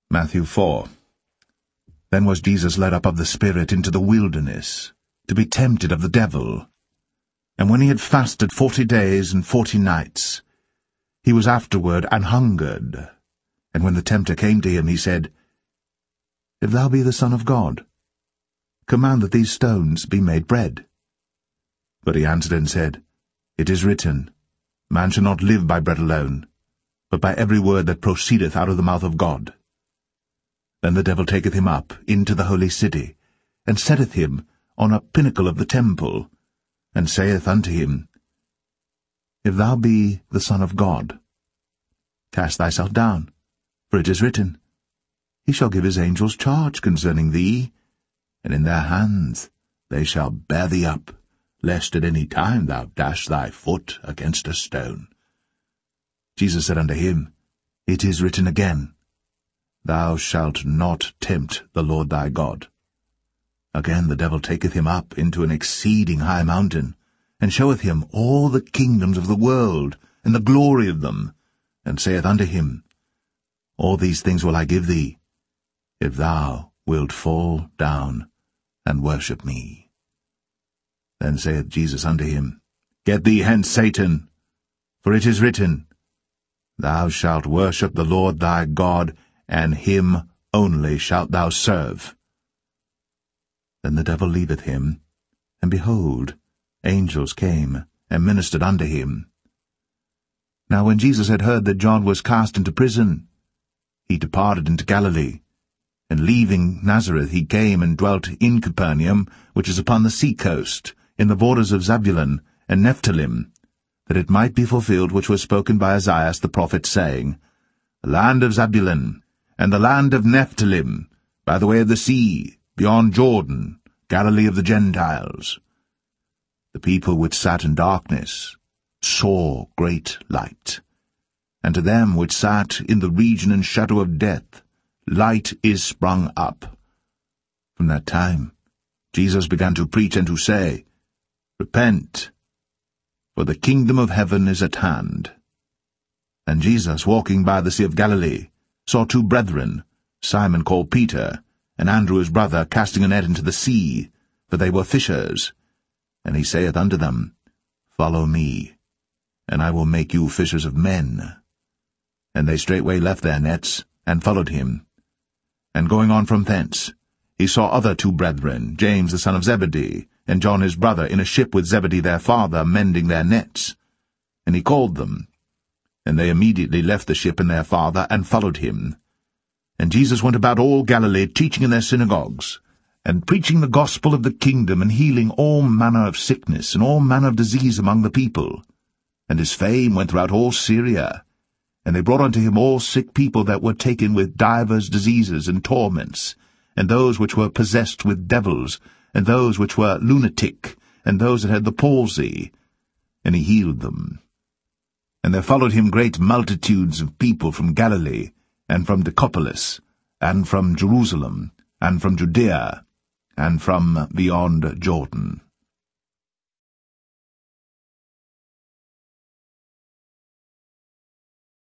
Matthew 4. Then was Jesus led up of the Spirit into the wilderness, to be tempted of the devil. And when he had fasted 40 days and 40 nights, he was afterward an hungered. And when the tempter came to him, he said, If thou be the Son of God, command that these stones be made bread. But he answered and said, It is written, Man shall not live by bread alone, but by every word that proceedeth out of the mouth of God. Then the devil taketh him up into the holy city, and setteth him on a pinnacle of the temple, and saith unto him, If thou be the Son of God, cast thyself down, for it is written, He shall give his angels charge concerning thee, and in their hands they shall bear thee up, lest at any time thou dash thy foot against a stone. Jesus said unto him, It is written again, Thou shalt not tempt the Lord thy God. Again the devil taketh him up into an exceeding high mountain, and showeth him all the kingdoms of the world, and the glory of them, and saith unto him, All these things will I give thee, if thou wilt fall down and worship me. Then saith Jesus unto him, Get thee hence, Satan, for it is written, Thou shalt worship the Lord thy God, and him only shalt thou serve. Then the devil leaveth him, and behold, angels came and ministered unto him. Now when Jesus had heard that John was cast into prison, he departed into Galilee, and leaving Nazareth he came and dwelt in Capernaum, which is upon the sea coast, in the borders of Zebulun and Nephthalim, that it might be fulfilled which was spoken by Isaiah the prophet, saying, The land of Zebulun, and the land of Nephthalim, by the way of the sea, beyond Jordan, Galilee of the Gentiles. The people which sat in darkness saw great light, and to them which sat in the region and shadow of death, light is sprung up. From that time Jesus began to preach and to say, Repent, for the kingdom of heaven is at hand. And Jesus, walking by the sea of Galilee, saw 2 brethren, Simon called Peter, and Andrew his brother, casting a net into the sea, for they were fishers. And he saith unto them, Follow me, and I will make you fishers of men. And they straightway left their nets, and followed him. And going on from thence, he saw other 2 brethren, James the son of Zebedee, and John his brother, in a ship with Zebedee their father, mending their nets. And he called them. And they immediately left the ship and their father, and followed him. And Jesus went about all Galilee, teaching in their synagogues, and preaching the gospel of the kingdom, and healing all manner of sickness and all manner of disease among the people. And his fame went throughout all Syria. And they brought unto him all sick people that were taken with divers diseases and torments, and those which were possessed with devils, and those which were lunatic, and those that had the palsy. And he healed them. And there followed him great multitudes of people from Galilee, and from Decapolis, and from Jerusalem, and from Judea, and from beyond Jordan.